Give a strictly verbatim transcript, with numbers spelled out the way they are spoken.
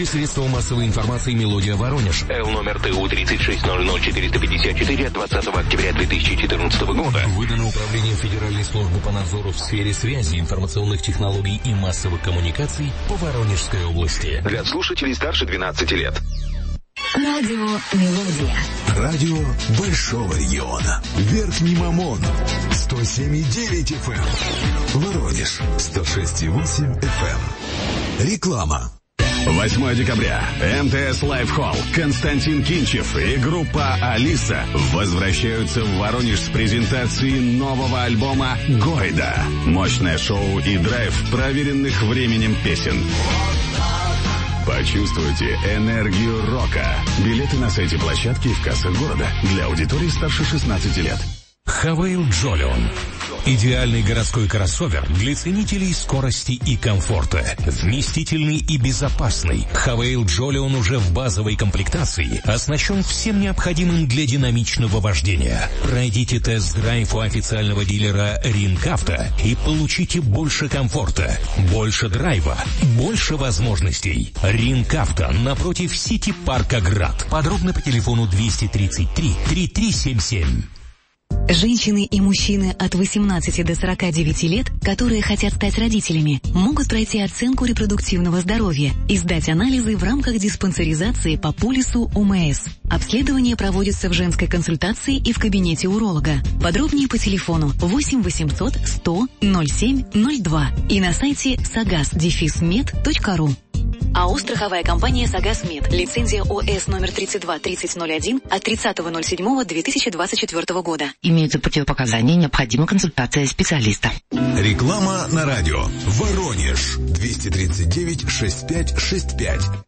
средства массовой информации «Мелодия Воронеж». Л номер Т У тридцать шесть ноль ноль четыреста пятьдесят четыре от двадцатого октября две тысячи четырнадцатого года. Выдано Управлением Федеральной службы по надзору в сфере связи, информационных технологий и массовых коммуникаций по Воронежской области. Для слушателей старше двенадцати лет. Радио «Мелодия». Радио Большого региона. Верхний Мамон. сто семь и девять эф эм. Воронеж. сто шесть и восемь эф эм. Реклама. восьмого декабря. эм тэ эс Live Hall. Константин Кинчев и группа «Алиса» возвращаются в Воронеж с презентацией нового альбома «Гойда». Мощное шоу и драйв проверенных временем песен. Почувствуйте энергию рока. Билеты на сайте площадки и в кассах города. Для аудитории старше шестнадцати лет. Хавейл Джолион. Идеальный городской кроссовер для ценителей скорости и комфорта. Вместительный и безопасный. Хавейл Джолион уже в базовой комплектации оснащен всем необходимым для динамичного вождения. Пройдите тест-драйв у официального дилера Ринкавто и получите больше комфорта, больше драйва, больше возможностей. Ринкавто напротив Сити-парка Град. Подробно по телефону двести тридцать три тридцать три семьдесят семь. Женщины и мужчины от восемнадцати до сорока девяти лет, которые хотят стать родителями, могут пройти оценку репродуктивного здоровья и сдать анализы в рамках диспансеризации по полису О М С. Обследование проводится в женской консультации и в кабинете уролога. Подробнее по телефону восемь восемьсот сто ноль семь ноль два и на сайте сагас дефис мед точка ру. АО «Страховая компания «Сагасмед». Лицензия О С номер тридцать два тридцать ноль один от тридцатого ноль седьмого две тысячи двадцать четвёртого года. Имеются противопоказания, необходима консультация специалиста. Реклама на радио. Воронеж. двести тридцать девять шестьдесят пять шестьдесят пять.